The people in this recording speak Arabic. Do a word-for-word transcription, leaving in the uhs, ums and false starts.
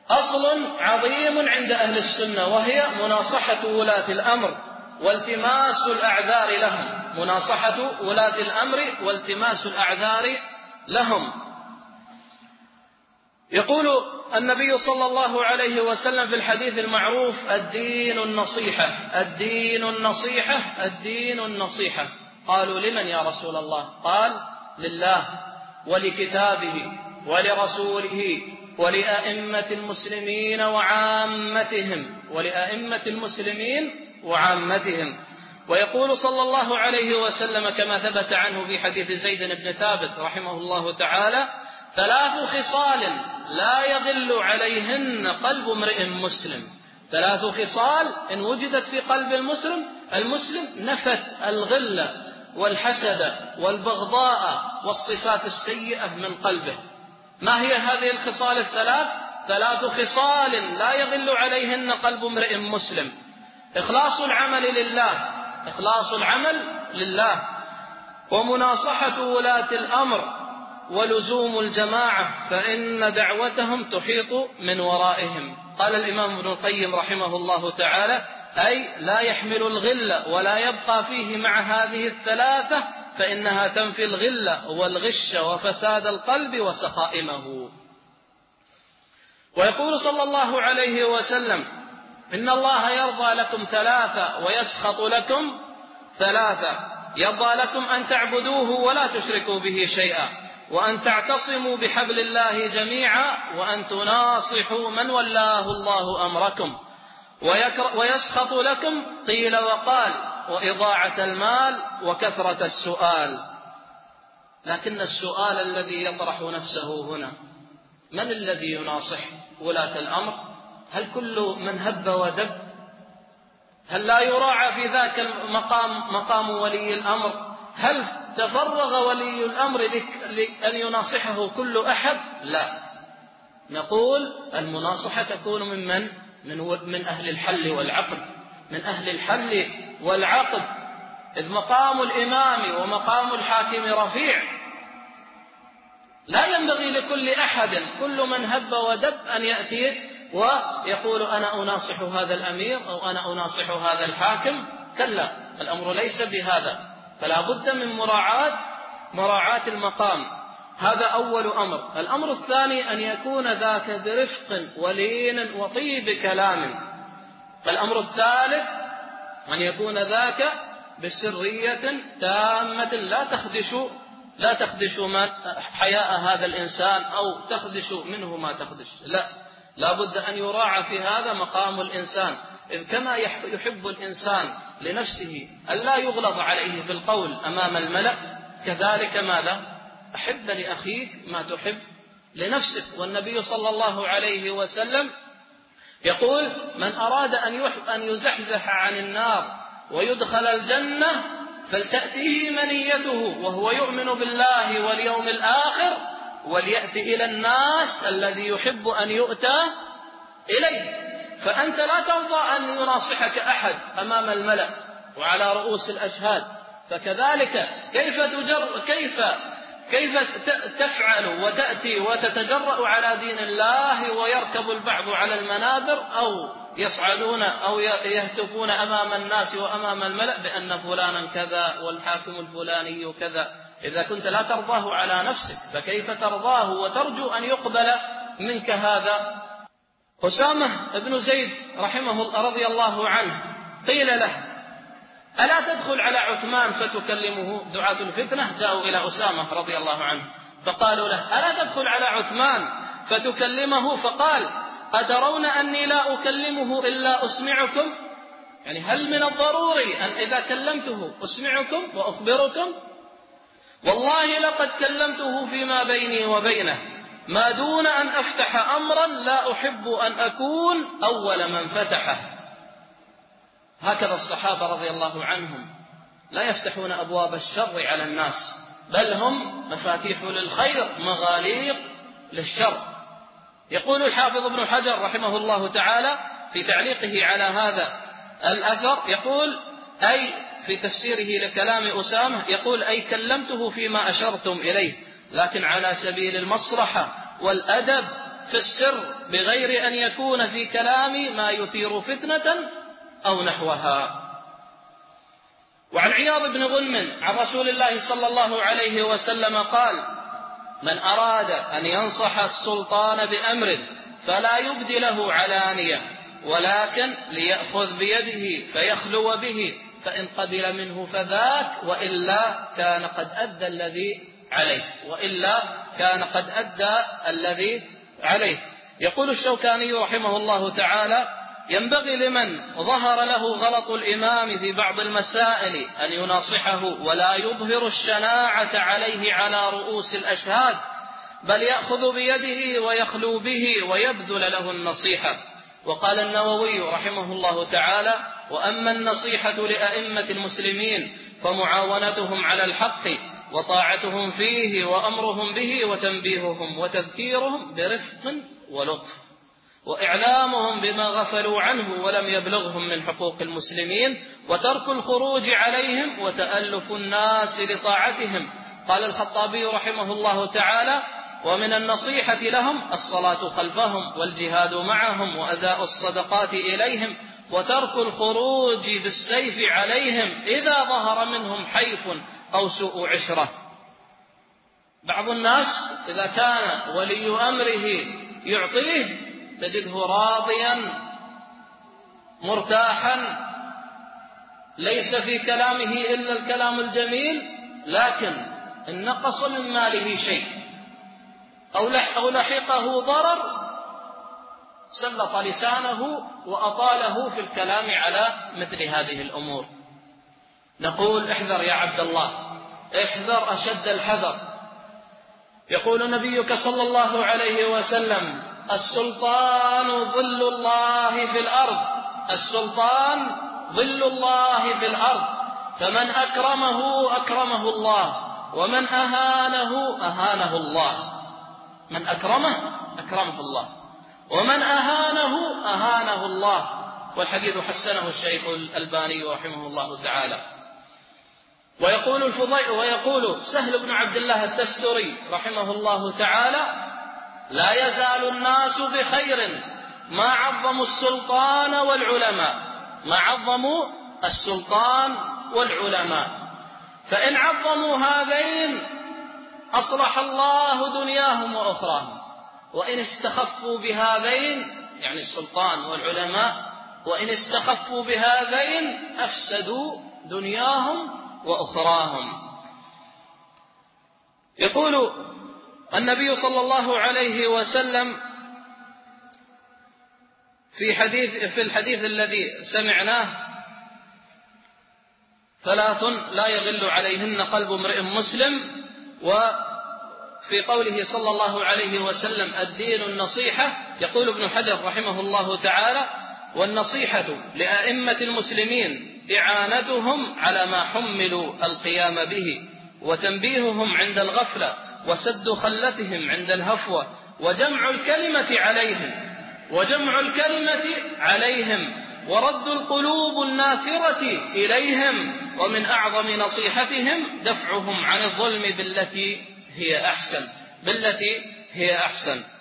أصل عظيم عند أهل السنة، وهي مناصحة ولاة الأمر والتماس الأعذار لهم، مناصحة ولاة الأمر والتماس الأعذار لهم. يقول النبي صلى الله عليه وسلم في الحديث المعروف: الدين النصيحة، الدين النصيحة، الدين النصيحة. قالوا: لمن يا رسول الله؟ قال: لله ولكتابه ولرسوله ولأئمة المسلمين وعامتهم، ولأئمة المسلمين وعامتهم. ويقول صلى الله عليه وسلم كما ثبت عنه في حديث زيد بن ثابت رحمه الله تعالى: ثلاث خصال لا يغل عليهن قلب امرئ مسلم، ثلاث خصال إن وجدت في قلب المسلم المسلم نفت الغل والحسد والبغضاء والصفات السيئة من قلبه. ما هي هذه الخصال الثلاث؟ ثلاث خصال لا يغل عليهن قلب امرئ مسلم: إخلاص العمل لله، إخلاص العمل لله، ومناصحة ولاة الأمر، ولزوم الجماعة فإن دعوتهم تحيط من ورائهم. قال الإمام ابن القيم رحمه الله تعالى: أي لا يحمل الغل ولا يبقى فيه مع هذه الثلاثة، فإنها تنفي الغل والغش وفساد القلب وسقائمه. ويقول صلى الله عليه وسلم: إن الله يرضى لكم ثلاثة ويسخط لكم ثلاثة: يرضى لكم أن تعبدوه ولا تشركوا به شيئا، وأن تعتصموا بحبل الله جميعا، وأن تناصحوا من ولاه الله أمركم، ويسخط لكم قيل وقال وإضاعة المال وكثرة السؤال. لكن السؤال الذي يطرح نفسه هنا: من الذي يناصح ولاة الأمر؟ هل كل من هب ودب؟ هل لا يراعى في ذاك المقام مقام ولي الأمر؟ هل تفرغ ولي الأمر لأن يناصحه كل أحد؟ لا، نقول المناصحة تكون من من؟ من, من أهل الحل والعقد، من أهل الحل والعقد، إذ مقام الإمام ومقام الحاكم رفيع. لا ينبغي لكل أحد، كل من هب ودب، أن يأتي ويقول أنا أناصح هذا الأمير أو أنا أناصح هذا الحاكم. كلا، الأمر ليس بهذا، فلا بد من مراعاة مراعاة المقام. هذا أول أمر. الأمر الثاني أن يكون ذاك برفق ولين وطيب كلام. الأمر الثالث أن يكون ذاك بسرية تامة لا تخدش لا تخدش ما حياء هذا الإنسان أو تخدش منه ما تخدش، لا، لا بد أن يراعى في هذا مقام الإنسان. إذ كما يحب الإنسان لنفسه ألا يغلظ عليه في القول أمام الملأ، كذلك ماذا؟ أحب لأخيك ما تحب لنفسك. والنبي صلى الله عليه وسلم يقول: من أراد أن يزحزح عن النار ويدخل الجنة فلتأته منيته وهو يؤمن بالله واليوم الآخر وليأتي إلى الناس الذي يحب أن يؤتى إليه. فأنت لا ترضى أن يناصحك أحد أمام الملأ وعلى رؤوس الأشهاد، فكذلك كيف تجر كيف كيف تفعل وتأتي وتتجرأ على دين الله ويركب البعض على المنابر أو يصعدون أو يهتفون أمام الناس وأمام الملأ بأن فلانا كذا والحاكم الفلاني كذا؟ إذا كنت لا ترضاه على نفسك فكيف ترضاه وترجو أن يقبل منك هذا؟ أسامة بن زيد رحمه رضي الله عنه قيل له: ألا تدخل على عثمان فتكلمه؟ دعاة الفتنة جاءوا إلى أسامة رضي الله عنه فقالوا له: ألا تدخل على عثمان فتكلمه؟ فقال: أترون أني لا أكلمه إلا أسمعكم؟ يعني هل من الضروري أن إذا كلمته أسمعكم وأخبركم؟ والله لقد كلمته فيما بيني وبينه ما دون أن أفتح أمرا لا أحب أن أكون أول من فتحه. هكذا الصحابة رضي الله عنهم لا يفتحون أبواب الشر على الناس، بل هم مفاتيح للخير مغاليق للشر. يقول الحافظ ابن حجر رحمه الله تعالى في تعليقه على هذا الأثر، يقول أي في تفسيره لكلام أسامة، يقول أي كلمته فيما أشرتم إليه، لكن على سبيل المصلحة والأدب، في السر بغير أن يكون في كلامي ما يثير فتنة أو نحوها. وعن عياض بن غنم عن رسول الله صلى الله عليه وسلم قال: من أراد أن ينصح السلطان بأمر فلا يبدي له علانية، ولكن ليأخذ بيده فيخلو به، فإن قبل منه فذاك، وإلا كان قد أدى الذي عليه وإلا كان قد أدى الذي عليه. يقول الشوكاني رحمه الله تعالى: ينبغي لمن ظهر له غلط الإمام في بعض المسائل أن يناصحه، ولا يظهر الشناعة عليه على رؤوس الأشهاد، بل يأخذ بيده ويخلو به ويبذل له النصيحة. وقال النووي رحمه الله تعالى: وأما النصيحة لأئمة المسلمين فمعاونتهم على الحق وطاعتهم فيه وأمرهم به وتنبيههم وتذكيرهم برفق ولطف، وإعلامهم بما غفلوا عنه ولم يبلغهم من حقوق المسلمين، وترك الخروج عليهم وتألف الناس لطاعتهم. قال الخطابي رحمه الله تعالى: ومن النصيحة لهم الصلاة خلفهم والجهاد معهم وأداء الصدقات إليهم وترك الخروج بالسيف عليهم إذا ظهر منهم حيف أو سوء عشرة. بعض الناس إذا كان ولي أمره يعطيه تجده راضيا مرتاحا، ليس في كلامه إلا الكلام الجميل، لكن إن نقص من ماله شيء أو لحقه ضرر سلط لسانه وأطاله في الكلام على مثل هذه الأمور. نقول: احذر يا عبد الله، احذر أشد الحذر. يقول نبيك صلى الله عليه وسلم: السلطان ظل الله في الأرض، السلطان ظل الله في الأرض، فمن أكرمه أكرمه الله، ومن أهانه أهانه الله. من أكرمه أكرمه الله، ومن أهانه أهانه الله. والحديث حسنه الشيخ الألباني رحمه الله تعالى. ويقول الفضيل ويقول سهل بن عبد الله التستري رحمه الله تعالى: لا يزال الناس بخير ما عظموا السلطان والعلماء، ما عظموا السلطان والعلماء، فإن عظموا هذين أصلح الله دنياهم وأخراهم، وإن استخفوا بهذين يعني السلطان والعلماء، وإن استخفوا بهذين أفسدوا دنياهم وأخراهم. يقول النبي صلى الله عليه وسلم في حديث في الحديث الذي سمعناه: ثلاث لا يغل عليهن قلب امرئ مسلم. وفي قوله صلى الله عليه وسلم: الدين النصيحة. يقول ابن حجر رحمه الله تعالى: والنصيحة لأئمة المسلمين إعانتهم على ما حملوا القيام به، وتنبيههم عند الغفلة، وسد خلتهم عند الهفوة، وجمع الكلمة عليهم وجمع الكلمة عليهم ورد القلوب النافرة إليهم، ومن أعظم نصيحتهم دفعهم عن الظلم بالتي هي أحسن بالتي هي أحسن